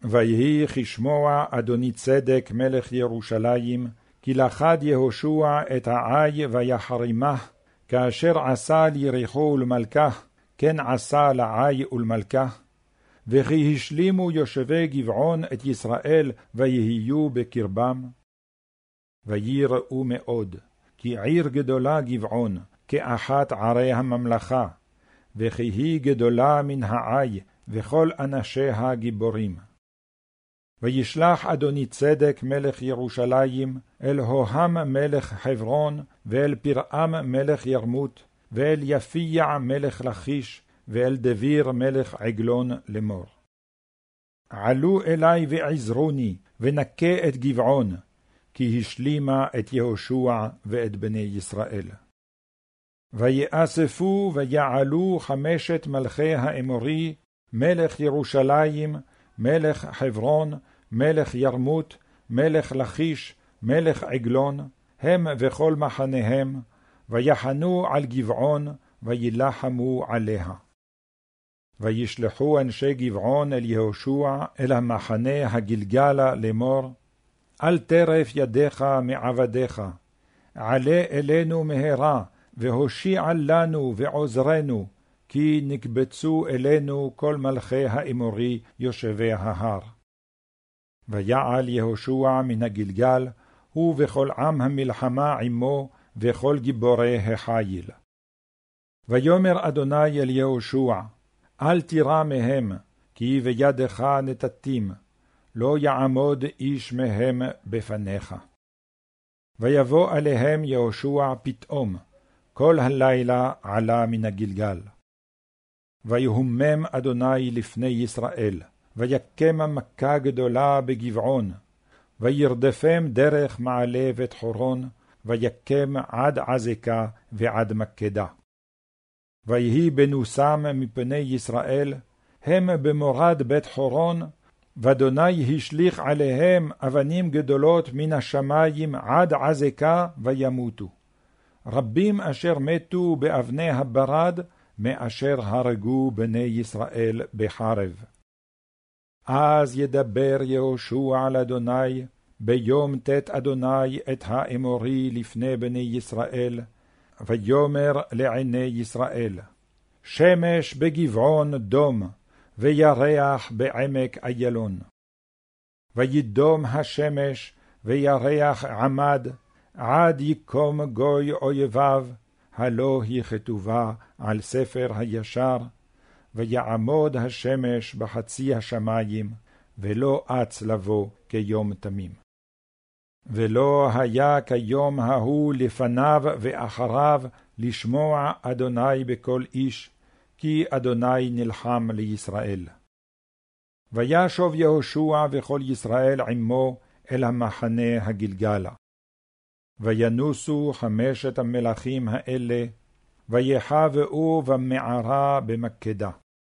ויהי כשמוע אדוני צדק מלך ירושלים, כי לכד יהושע את העי ויחרימה, כאשר עשה ליריחו ולמלכה, כן עשה לעי ולמלכה. וכי השלימו יושבי גבעון את ישראל ויהיו בקרבם. ויראו מאוד, כי עיר גדולה גבעון, כאחת ערי הממלכה, וכי היא גדולה מן העי, וכל אנשיה גיבורים. וישלח אדוני צדק מלך ירושלים אל הוהם מלך חברון, ואל פרעם מלך ירמות, ואל יפיע מלך לכיש, ואל דביר מלך עגלון לאמור. עלו אלי ועזרוני, ונקה את גבעון, כי השלימה את יהושע ואת בני ישראל. ויאספו ויעלו 5 מלכי האמורי, מלך ירושלים, מלך חברון, מלך ירמות, מלך לכיש, מלך עגלון, הם וכל מחניהם, ויחנו על גבעון, וילחמו עליה. וישלחו אנשי גבעון אל יהושע, אל המחנה הגלגלה לאמור, אל טרף ידיך מעבדיך, עלה אלינו מהרה, והושיע לנו ועוזרנו, כי נקבצו אלינו כל מלכי האמורי יושבי ההר. ויעל יהושע מן הגלגל, הוא וכל עם המלחמה עמו, וכל גיבורי החיל. ויאמר אדוני אל יהושע, אל תירא מהם, כי בידך נתתים, לא יעמוד איש מהם בפניך. ויבוא עליהם יהושע פתאום, כל הלילה עלה מן הגלגל. ויהומם אדוני לפני ישראל, ויקם מכה גדולה בגבעון, וירדפם דרך מעלה בית חורון, ויקם עד עזקה ועד מקדה. ויהי בנוסם מפני ישראל, הם במורד בית חורון, ואדוני השליך עליהם אבנים גדולות מן השמיים עד עזקה וימותו. רבים אשר מתו באבני הברד, מאשר הרגו בני ישראל בחרב. אז ידבר יהושע על אדוני, ביום תת אדוני את האמורי לפני בני ישראל, ויאמר לעיני ישראל, שמש בגבעון דום, וירח בעמק איילון. וידום השמש, וירח עמד, עד יקום גוי אויביו, הלא היא כתובה על ספר הישר, ויעמוד השמש בחצי השמיים, ולא אץ לבוא כיום תמים. ולא היה כיום ההוא לפניו ואחריו לשמוע אדוני בכל איש, כי אדוני נלחם לישראל. וישוב יהושע וכל ישראל עמו אל המחנה הגלגלה. וינוסו 5 המלכים האלה, ויחבאו במערה במקדה.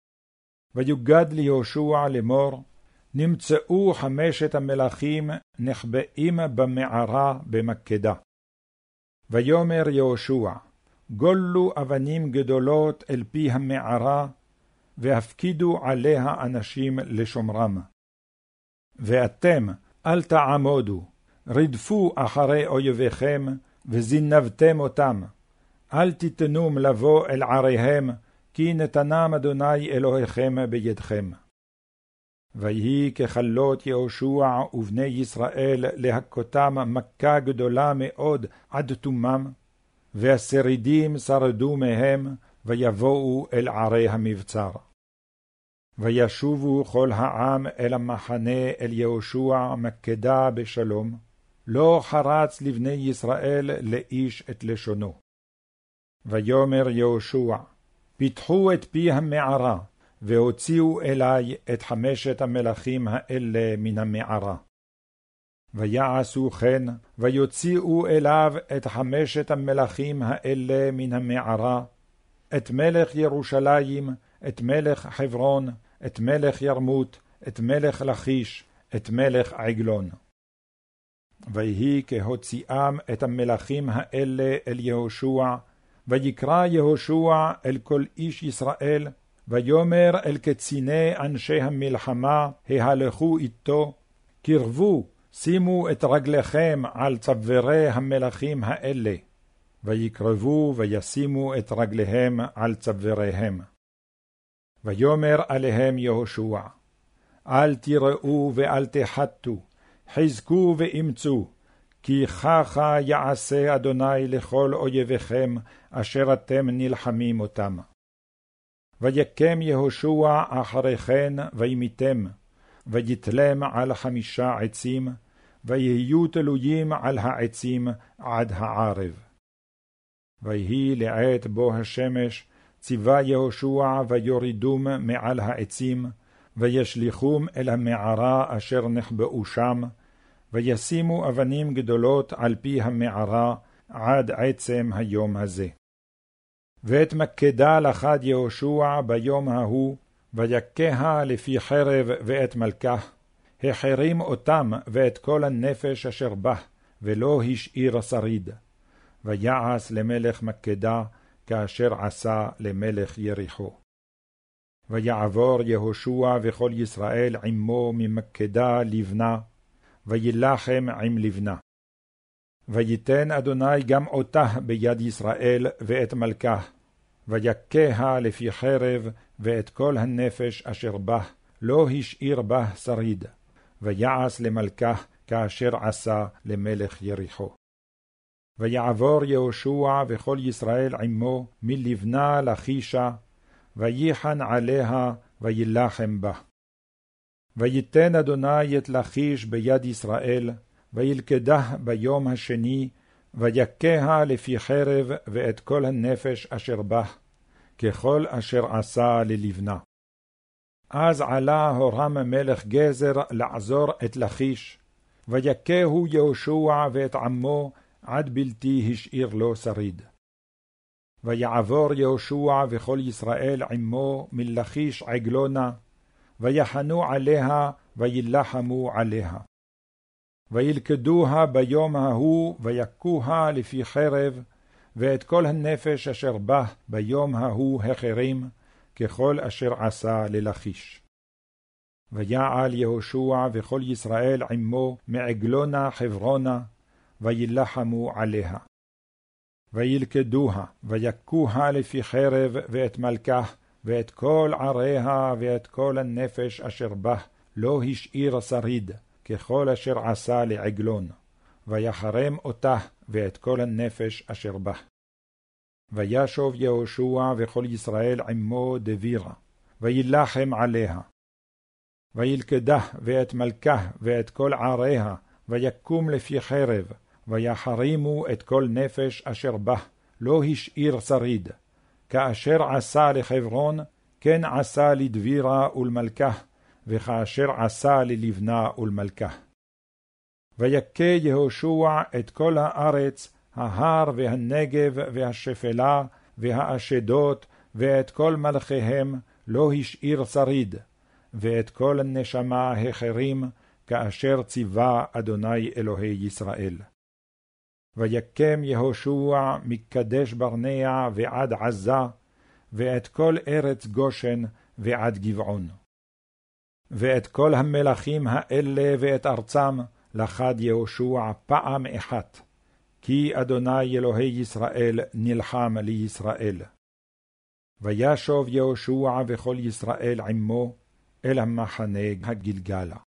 ויוגד ליהושע לאמור, נמצאו 5 המלכים נחבאים במערה במקדה. ויאמר יהושע, גולו אבנים גדולות אל פי המערה, והפקידו עליה אנשים לשומרם. ואתם אל תעמודו, רדפו אחרי אויביכם, וזינבתם אותם. אל תיתנום לבוא אל עריהם, כי נתנם אדוני אלוהיכם בידכם. ויהי ככלות יהושע ובני ישראל להכותם מכה גדולה מאוד עד תומם, והשרידים שרדו מהם, ויבואו אל ערי המבצר. וישובו כל העם אל המחנה אל יהושע מקדה בשלום, לא חרץ לבני ישראל לאיש את לשונו. ויאמר יהושע, פיתחו את פי המערה, והוציאו אלי את 5 המלכים האלה מן המערה. ויעשו כן, ויוציאו אליו את 5 המלכים האלה מן המערה, את מלך ירושלים, את מלך חברון, את מלך ירמות, את מלך לכיש, את מלך עגלון. ויהי כהוציאם את המלכים האלה אל יהושע, ויקרא יהושע אל כל איש ישראל, ויאמר אל קציני אנשי המלחמה ההלכו איתו, קרבו, שימו את רגליכם על צווארי המלכים האלה, ויקרבו וישימו את רגליהם על צוואריהם. ויאמר עליהם יהושע, אל תיראו ואל תחתו, חזקו ואמצו, כי ככה יעשה אדוני לכל אויביכם אשר אתם נלחמים אותם. ויקם יהושע אחרי כן וימיתם, ויתלם על 5 עצים, ויהיו תלויים על העצים עד הערב. ויהי לעת בו השמש, ציווה יהושע ויורידום מעל העצים, וישליכום אל המערה אשר נחבאו שם, וישימו אבנים גדולות על פי המערה עד עצם היום הזה. ואת מקדה לחד יהושע ביום ההוא, ויקה לפי חרב ואת מלכה, החרים אותם ואת כל הנפש אשר בה, ולא השאיר שריד. ויעש למלך מקדה כאשר עשה למלך יריחו. ויעבור יהושע וכל ישראל עמו ממקדה לבנה, וילחם עם לבנה. ויתן אדוני גם אותה ביד ישראל ואת מלכה, ויקה לפי חרב ואת כל הנפש אשר בה, לא השאיר בה שריד, ויעש למלכה כאשר עשה למלך יריחו. ויעבור יהושע וכל ישראל עמו מלבנה לכישה, ויחן עליה וילחם בה. ויתן אדוני את לכיש ביד ישראל, וילכדה ביום השני, ויקה לפי חרב ואת כל הנפש אשר בה, ככל אשר עשה ללבנה. אז עלה הורם מלך גזר לעזור את לכיש, ויקהו יהושע ואת עמו עד בלתי השאיר לו שריד. ויעבור יהושע וכל ישראל עמו מלכיש עגלונה, ויחנו עליה וילחמו עליה. וילכדוה ביום ההוא ויקוה לפי חרב, ואת כל הנפש אשר בה ביום ההוא החרים, ככל אשר עשה ללכיש. ויעל יהושע וכל ישראל עמו מעגלונה חברונה, וילחמו עליה. וילכדוה ויקוה לפי חרב ואת מלכה, ואת כל עריה ואת כל הנפש אשר בה, לא השאיר שריד, ככל אשר עשה לעגלון, ויחרם אותה ואת כל הנפש אשר בה. וישוב יהושע וכל ישראל עמו דבירה, וילחם עליה. וילכדה ואת מלכה ואת כל עריה, ויקום לפי חרב, ויחרימו את כל נפש אשר בה, לא השאיר שריד. כאשר עשה לחברון, כן עשה לדבירה ולמלכה, וכאשר עשה ללבנה ולמלכה. ויקה יהושע את כל הארץ, ההר והנגב והשפלה והאשדות, ואת כל מלכיהם, לא השאיר שריד, ואת כל הנשמה החרים, כאשר ציווה אדוני אלוהי ישראל. ויקם יהושע מקדש ברנע ועד עזה, ואת כל ארץ גושן ועד גבעון. ואת כל המלכים האלה ואת ארצם לחד יהושע פעם אחת, כי אדוני אלוהי ישראל נלחם לישראל. וישוב יהושע וכל ישראל עמו אל המחנה הגלגלה.